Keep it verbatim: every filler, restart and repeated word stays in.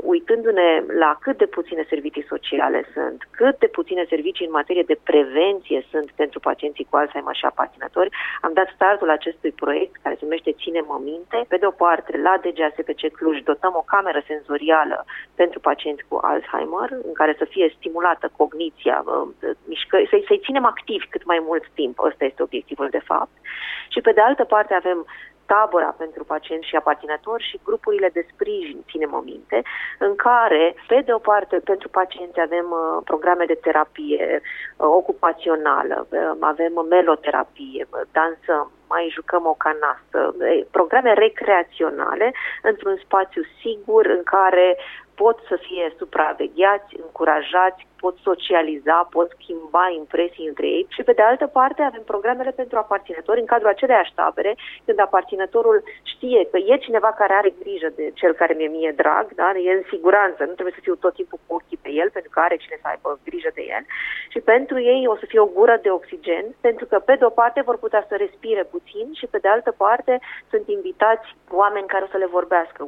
uitându-ne la cât de puține servicii sociale sunt, cât de puține servicii în materie de prevenție sunt pentru pacienții cu Alzheimer și aparținători, am dat startul acestui proiect care se numește Ține-mă minte. Pe de o parte, la D G A S P C Cluj dotăm o cameră senzorială pentru pacienți cu Alzheimer, în care să fie stimulată cogniția, mișcări, să-i, să-i ținem activi cât mai mult timp. Ăsta este obiectivul de fapt. Și pe de altă parte avem tabăra pentru pacienți și aparținători și grupurile de sprijin, ținem minte, în care, pe de o parte, pentru pacienți avem uh, programe de terapie uh, ocupațională, uh, avem meloterapie, uh, dansăm, mai jucăm o canastă, uh, programe recreaționale într-un spațiu sigur în care pot să fie supravegheați, încurajați, pot socializa, pot schimba impresii între ei și pe de altă parte avem programele pentru aparținători în cadrul aceleiași tabere, când aparținătorul știe că e cineva care are grijă de cel care mi-e mie drag, da? E în siguranță, nu trebuie să fiu tot timpul cu ochii pe el, pentru că are cine să aibă grijă de el și pentru ei o să fie o gură de oxigen, pentru că pe de o parte vor putea să respire puțin și pe de altă parte sunt invitați oameni care o să le vorbească,